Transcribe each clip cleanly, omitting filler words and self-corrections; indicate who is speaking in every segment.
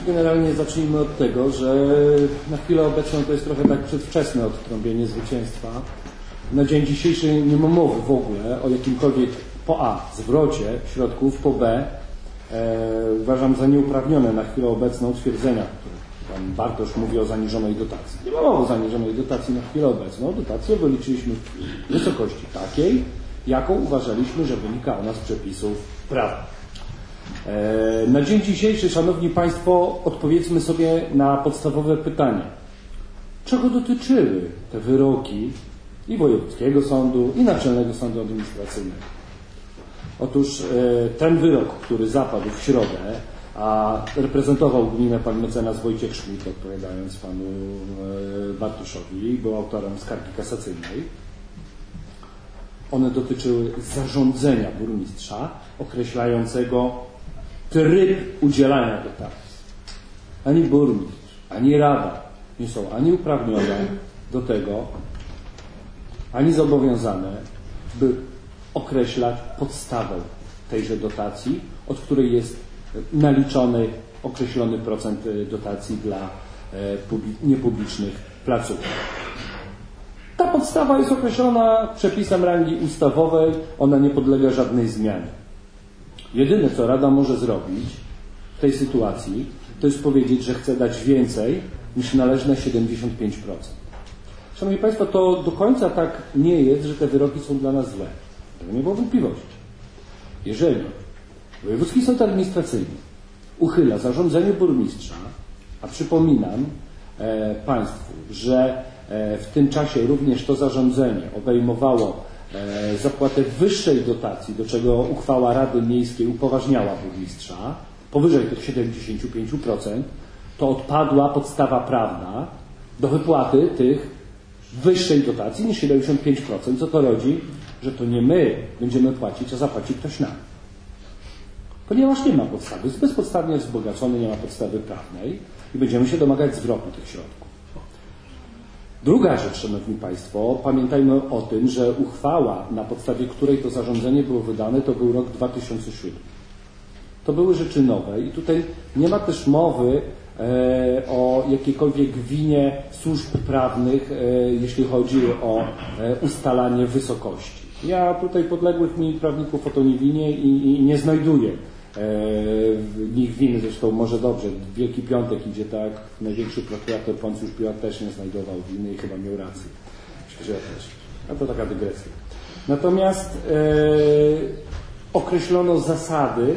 Speaker 1: Generalnie zacznijmy od tego, że na chwilę obecną to jest trochę tak przedwczesne odtrąbienie zwycięstwa. Na dzień dzisiejszy nie ma mowy w ogóle o jakimkolwiek po A zwrocie środków, po B uważam za nieuprawnione na chwilę obecną stwierdzenia, które pan Bartosz mówi o zaniżonej dotacji. Nie ma mowy o zaniżonej dotacji na chwilę obecną. Dotację wyliczyliśmy w wysokości takiej, jaką uważaliśmy, że wynika ona z przepisów prawa. Na dzień dzisiejszy, Szanowni Państwo, odpowiedzmy sobie na podstawowe pytanie. Czego dotyczyły te wyroki i Wojewódzkiego Sądu, i Naczelnego Sądu Administracyjnego? Otóż ten wyrok, który zapadł w środę, a reprezentował gminę pan mecenas Wojciech Szmit, odpowiadając panu Bartuszowi, był autorem skargi kasacyjnej. One dotyczyły zarządzenia burmistrza określającego tryb udzielania dotacji. Ani burmistrz, ani rada nie są ani uprawnione do tego, ani zobowiązane, by określać podstawę tejże dotacji, od której jest naliczony określony procent dotacji dla niepublicznych placówek. Ta podstawa jest określona przepisem rangi ustawowej, ona nie podlega żadnej zmianie. Jedyne, co Rada może zrobić w tej sytuacji, to jest powiedzieć, że chce dać więcej niż należne 75%. Szanowni Państwo, to do końca tak nie jest, że te wyroki są dla nas złe. Tego nie było wątpliwości. Jeżeli Wojewódzki Sąd Administracyjny uchyla zarządzenie burmistrza, a przypominam Państwu, że w tym czasie również to zarządzenie obejmowało zapłatę wyższej dotacji, do czego uchwała Rady Miejskiej upoważniała burmistrza, powyżej tych 75%, to odpadła podstawa prawna do wypłaty tych wyższej dotacji niż 75%, co to rodzi, że to nie my będziemy płacić, a zapłaci ktoś nam. Ponieważ nie ma podstawy, jest bezpodstawnie wzbogacony, nie ma podstawy prawnej i będziemy się domagać zwrotu tych środków. Druga rzecz, Szanowni Państwo, pamiętajmy o tym, że uchwała, na podstawie której to zarządzenie było wydane, to był rok 2007. To były rzeczy nowe i tutaj nie ma też mowy o jakiejkolwiek winie służb prawnych, jeśli chodzi o ustalanie wysokości. Ja tutaj podległych mi prawników o to nie winię i nie znajduję w nich winy, zresztą może dobrze, Wielki Piątek idzie tak, największy prokurator Poncjusz Piłat też nie znajdował winy i chyba miał rację. Myślę, że ja też. A to taka dygresja. Natomiast określono zasady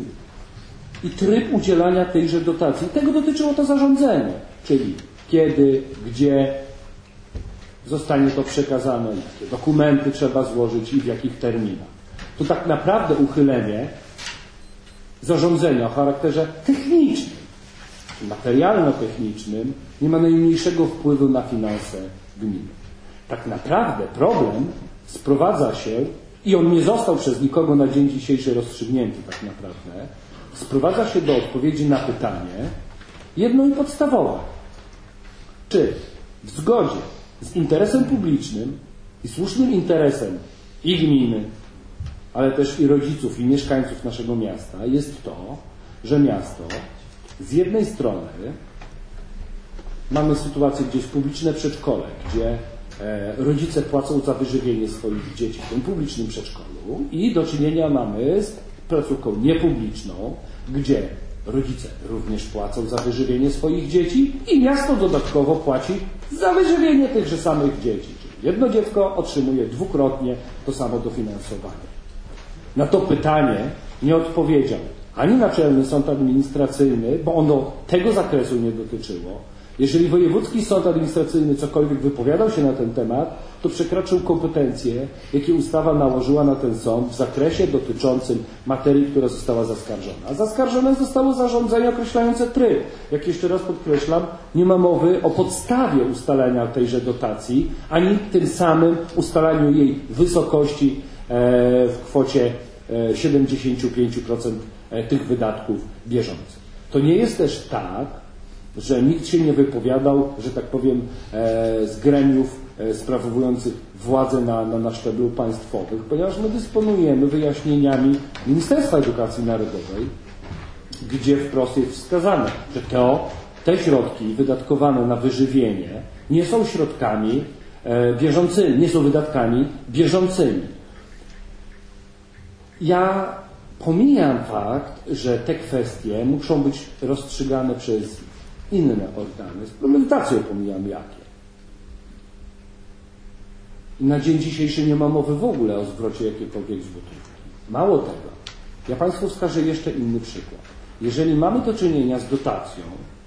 Speaker 1: i tryb udzielania tejże dotacji. Tego dotyczyło to zarządzenie, czyli kiedy, gdzie zostanie to przekazane, jakie dokumenty trzeba złożyć i w jakich terminach. To tak naprawdę uchylenie zarządzenia o charakterze technicznym, czy materialno-technicznym nie ma najmniejszego wpływu na finanse gminy. Tak naprawdę problem sprowadza się, i on nie został przez nikogo na dzień dzisiejszy rozstrzygnięty tak naprawdę, sprowadza się do odpowiedzi na pytanie jedno i podstawowe. Czy w zgodzie z interesem publicznym i słusznym interesem i gminy, ale też i rodziców, i mieszkańców naszego miasta jest to, że miasto z jednej strony mamy sytuację, gdzie jest publiczne przedszkole, gdzie rodzice płacą za wyżywienie swoich dzieci w tym publicznym przedszkolu i do czynienia mamy z placówką niepubliczną, gdzie rodzice również płacą za wyżywienie swoich dzieci i miasto dodatkowo płaci za wyżywienie tychże samych dzieci. Czyli jedno dziecko otrzymuje dwukrotnie to samo dofinansowanie. Na to pytanie nie odpowiedział ani Naczelny Sąd Administracyjny, bo ono tego zakresu nie dotyczyło. Jeżeli Wojewódzki Sąd Administracyjny cokolwiek wypowiadał się na ten temat, to przekroczył kompetencje, jakie ustawa nałożyła na ten sąd w zakresie dotyczącym materii, która została zaskarżona. Zaskarżone zostało zarządzenie określające tryb. Jak jeszcze raz podkreślam, nie ma mowy o podstawie ustalenia tejże dotacji, ani tym samym ustalaniu jej wysokości w kwocie 75% tych wydatków bieżących. To nie jest też tak, że nikt się nie wypowiadał, że tak powiem, z gremiów sprawujących władzę na szczeblu państwowym, ponieważ my dysponujemy wyjaśnieniami Ministerstwa Edukacji Narodowej, gdzie wprost jest wskazane, że te środki wydatkowane na wyżywienie nie są środkami bieżącymi, nie są wydatkami bieżącymi. Ja pomijam fakt, że te kwestie muszą być rozstrzygane przez inne organy. Z premedytacją pomijam jakie. I na dzień dzisiejszy nie ma mowy w ogóle o zwrocie jakiejkolwiek złotówki. Mało tego. Ja Państwu wskażę jeszcze inny przykład. Jeżeli mamy do czynienia z dotacją,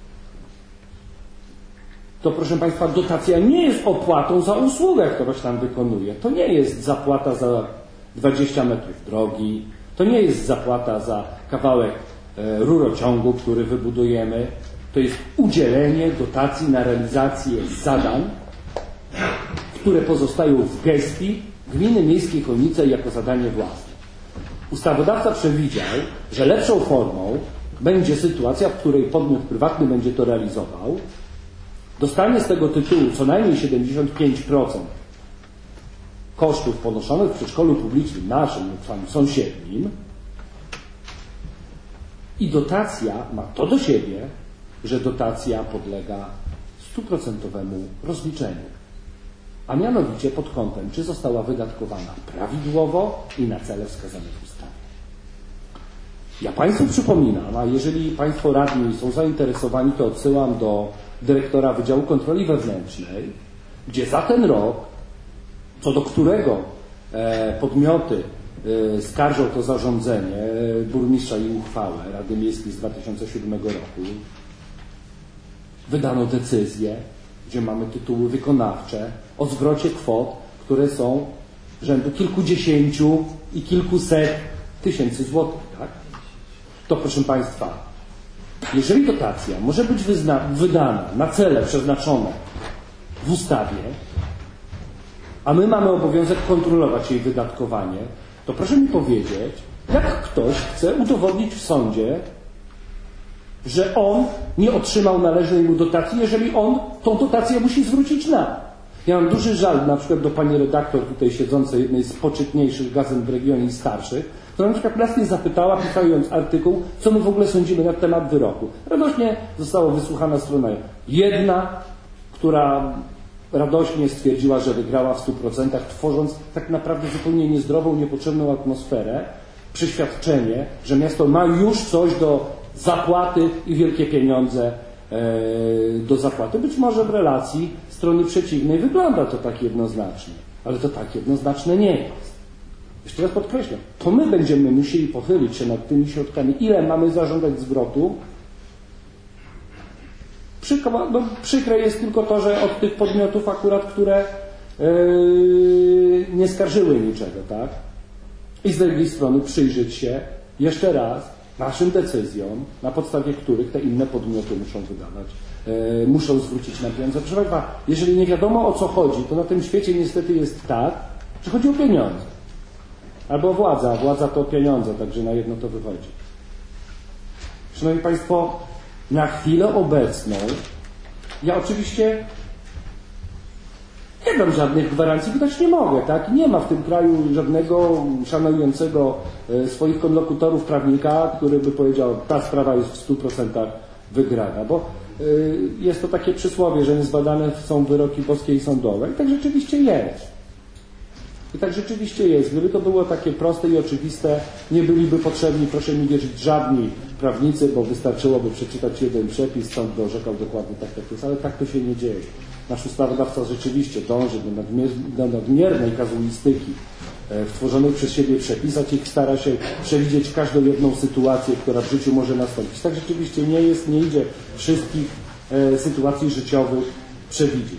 Speaker 1: to proszę Państwa, dotacja nie jest opłatą za usługę, którą się tam wykonuje. To nie jest zapłata za 20 metrów drogi, to nie jest zapłata za kawałek rurociągu, który wybudujemy. To jest udzielenie dotacji na realizację zadań, które pozostają w gestii gminy miejskiej Chojnice jako zadanie własne. Ustawodawca przewidział, że lepszą formą będzie sytuacja, w której podmiot prywatny będzie to realizował, dostanie z tego tytułu co najmniej 75% kosztów ponoszonych w przedszkolu publicznym naszym lub sąsiednim i dotacja ma to do siebie, że dotacja podlega 100% rozliczeniu, a mianowicie pod kątem, czy została wydatkowana prawidłowo i na cele wskazane w ustawie. Ja Państwu przypominam, a jeżeli Państwo radni są zainteresowani, to odsyłam do dyrektora Wydziału Kontroli Wewnętrznej, gdzie za ten rok, co do którego podmioty skarżą to zarządzenie burmistrza i uchwałę Rady Miejskiej z 2007 roku, wydano decyzję, gdzie mamy tytuły wykonawcze o zwrocie kwot, które są rzędu kilkudziesięciu i kilkuset tysięcy złotych. Tak? To proszę Państwa, jeżeli dotacja może być wydana na cele przeznaczone w ustawie, a my mamy obowiązek kontrolować jej wydatkowanie, to proszę mi powiedzieć, jak ktoś chce udowodnić w sądzie, że on nie otrzymał należnej mu dotacji, jeżeli on tą dotację musi zwrócić nam. Ja mam duży żal na przykład do pani redaktor tutaj siedzącej, jednej z poczytniejszych gazet w regionie i starszych, która na przykład nas nie zapytała, pisając artykuł, co my w ogóle sądzimy na temat wyroku. Radośnie została wysłuchana strona jedna, która radośnie stwierdziła, że wygrała w 100%, tworząc tak naprawdę zupełnie niezdrową, niepotrzebną atmosferę, przeświadczenie, że miasto ma już coś do zapłaty i wielkie pieniądze do zapłaty. Być może w relacji strony przeciwnej wygląda to tak jednoznacznie, ale to tak jednoznaczne nie jest. Jeszcze raz podkreślam, to my będziemy musieli pochylić się nad tymi środkami, ile mamy zażądać zwrotu. Przykre jest tylko to, że od tych podmiotów akurat, które nie skarżyły niczego, tak? I z drugiej strony przyjrzeć się jeszcze raz naszym decyzjom, na podstawie których te inne podmioty muszą wydawać, muszą zwrócić nam pieniądze. Proszę Państwa, jeżeli nie wiadomo o co chodzi, to na tym świecie niestety jest tak, że chodzi o pieniądze. Albo władza. Władza to pieniądze, także na jedno to wychodzi. Szanowni Państwo, na chwilę obecną ja oczywiście nie dam żadnych gwarancji, wydać nie mogę, tak? Nie ma w tym kraju żadnego szanującego swoich konlokutorów prawnika, który by powiedział, ta sprawa jest w 100% wygrana, bo jest to takie przysłowie, że niezbadane są wyroki boskie i sądowe i tak rzeczywiście jest. I tak rzeczywiście jest. Gdyby to było takie proste i oczywiste, nie byliby potrzebni, proszę mi wierzyć, żadni prawnicy, bo wystarczyłoby przeczytać jeden przepis, sąd by orzekał dokładnie tak, jak jest, ale tak to się nie dzieje. Nasz ustawodawca rzeczywiście dąży do nadmiernej kazuistyki w tworzonych przez siebie przepisach i stara się przewidzieć każdą jedną sytuację, która w życiu może nastąpić. Tak rzeczywiście nie jest, nie idzie wszystkich sytuacji życiowych przewidzieć.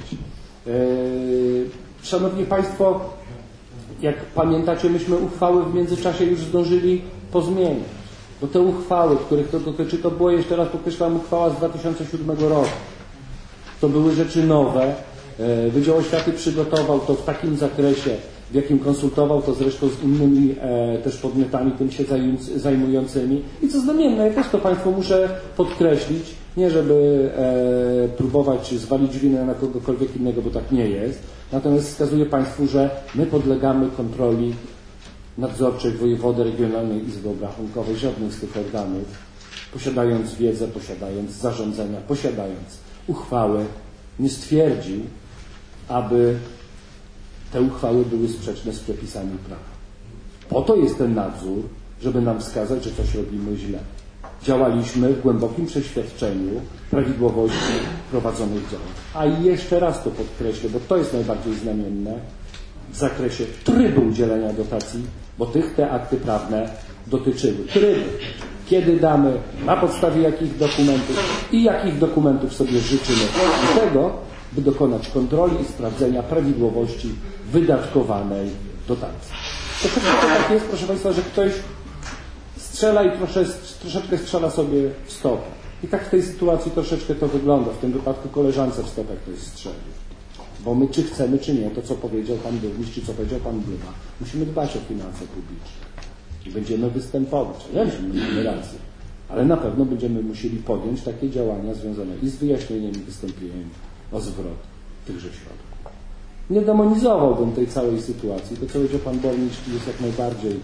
Speaker 1: Szanowni Państwo, jak pamiętacie, myśmy uchwały w międzyczasie już zdążyli pozmieniać. Bo te uchwały, których to dotyczy, to była, jeszcze raz podkreślam, uchwała z 2007 roku. To były rzeczy nowe. Wydział Oświaty przygotował to w takim zakresie, w jakim konsultował to zresztą z innymi też podmiotami tym się zajmującymi. I co znamienne, ja też to Państwu muszę podkreślić, nie żeby próbować zwalić winę na kogokolwiek innego, bo tak nie jest. Natomiast wskazuję Państwu, że my podlegamy kontroli nadzorczej wojewody Regionalnej Izby Obrachunkowej. Żadnych z tych organów posiadając wiedzę, posiadając zarządzenia, posiadając uchwały, nie stwierdził, aby te uchwały były sprzeczne z przepisami prawa. Po to jest ten nadzór, żeby nam wskazać, że coś robimy źle. Działaliśmy w głębokim przeświadczeniu prawidłowości prowadzonych działań. A jeszcze raz to podkreślę, bo to jest najbardziej znamienne w zakresie trybu udzielenia dotacji, bo te akty prawne dotyczyły trybu. Kiedy damy, na podstawie jakich dokumentów i jakich dokumentów sobie życzymy do tego, by dokonać kontroli i sprawdzenia prawidłowości wydatkowanej dotacji. To tak jest, proszę Państwa, że ktoś strzela i troszeczkę strzela sobie w stopę. I tak w tej sytuacji troszeczkę to wygląda. W tym wypadku koleżance w stopę ktoś strzelił. Bo my czy chcemy, czy nie, to co powiedział Pan Burmistrz, czy co powiedział Pan Bluba, musimy dbać o finanse publiczne. I będziemy występować. Ja myślę, że mamy rację. Ale na pewno będziemy musieli podjąć takie działania związane i z wyjaśnieniem, i wystąpieniem o zwrot tychże środków. Nie demonizowałbym tej całej sytuacji. To, co powiedział Pan Burmistrz, jest jak najbardziej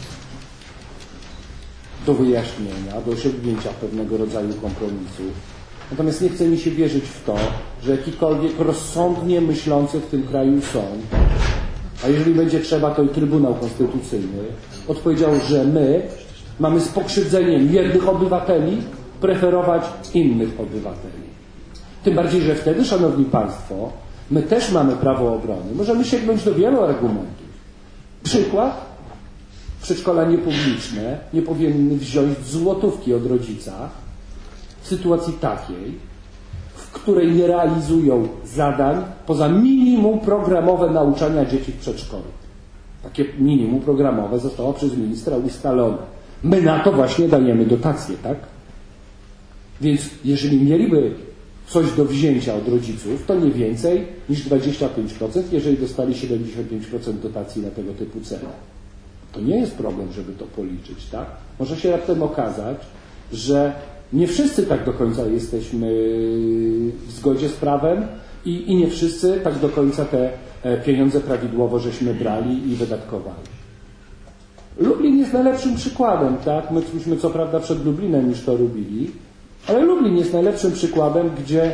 Speaker 1: do wyjaśnienia, do osiągnięcia pewnego rodzaju kompromisu. Natomiast nie chce mi się wierzyć w to, że jakikolwiek rozsądnie myślący w tym kraju sąd, a jeżeli będzie trzeba, to i Trybunał Konstytucyjny, odpowiedział, że my mamy z pokrzywdzeniem jednych obywateli preferować innych obywateli. Tym bardziej, że wtedy, Szanowni Państwo, my też mamy prawo obrony. Możemy sięgnąć do wielu argumentów. Przykład. Przedszkola niepubliczne nie powinny wziąć złotówki od rodzica w sytuacji takiej, w której nie realizują zadań poza minimum programowe nauczania dzieci w przedszkolu. Takie minimum programowe zostało przez ministra ustalone. My na to właśnie dajemy dotacje, tak? Więc jeżeli mieliby coś do wzięcia od rodziców, to nie więcej niż 25%, jeżeli dostali 75% dotacji na tego typu cele. To nie jest problem, żeby to policzyć, tak? Może się raptem okazać, że nie wszyscy tak do końca jesteśmy w zgodzie z prawem i nie wszyscy tak do końca te pieniądze prawidłowo żeśmy brali i wydatkowali. Lublin jest najlepszym przykładem, tak? Myśmy co prawda przed Lublinem już to robili, ale Lublin jest najlepszym przykładem, gdzie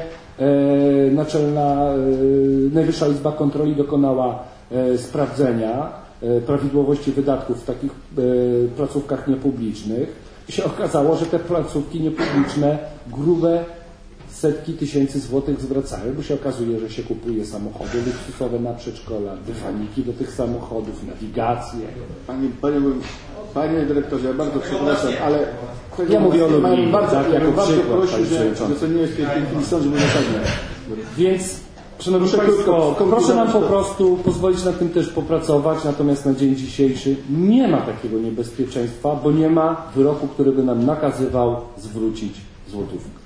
Speaker 1: Najwyższa Izba Kontroli dokonała sprawdzenia prawidłowości wydatków w takich placówkach niepublicznych i się okazało, że te placówki niepubliczne grube setki tysięcy złotych zwracają, bo się okazuje, że się kupuje samochody luksusowe na przedszkola, dywaniki do tych samochodów, nawigacje.
Speaker 2: Panie dyrektorze, ja bardzo przepraszam, ale
Speaker 1: ja mówię o Lublinie,
Speaker 2: bardzo
Speaker 1: przykład,
Speaker 2: prosił, że to nie jest w tej chwili sąd, żeby zasadnie.
Speaker 1: Więc Szanowni Państwo, proszę nam po prostu pozwolić nad tym też popracować, natomiast na dzień dzisiejszy nie ma takiego niebezpieczeństwa, bo nie ma wyroku, który by nam nakazywał zwrócić złotówkę.